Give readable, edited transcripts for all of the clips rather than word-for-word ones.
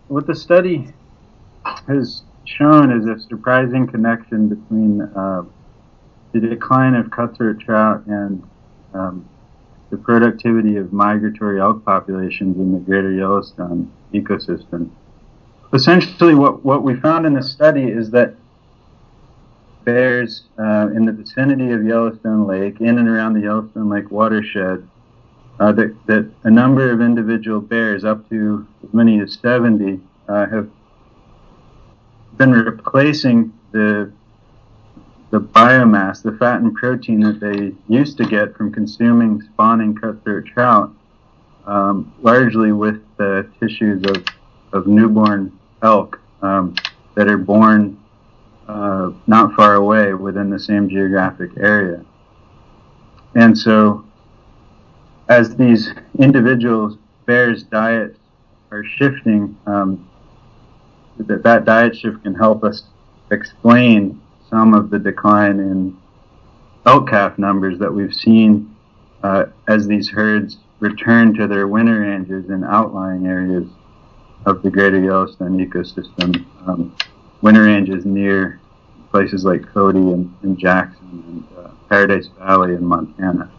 what the study has shown is a surprising connection between the decline of cutthroat trout and the productivity of migratory elk populations in the greater Yellowstone ecosystem. Essentially, what we found in the study is that bears in the vicinity of Yellowstone Lake, in and around the Yellowstone Lake watershed, that a number of individual bears, up to as many as 70, have been replacing the biomass, the fat and protein that they used to get from consuming spawning cutthroat trout, largely with the tissues of newborn elk that are born not far away within the same geographic area. And so as these individual bears' diets are shifting, that diet shift can help us explain some of the decline in elk calf numbers that we've seen as these herds return to their winter ranges in outlying areas of the greater Yellowstone ecosystem, winter ranges near places like Cody and Jackson and Paradise Valley in Montana.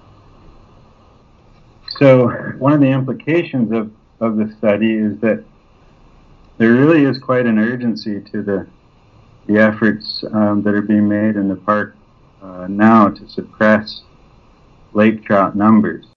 So one of the implications of the study is that there really is quite an urgency to the efforts that are being made in the park now to suppress lake trout numbers.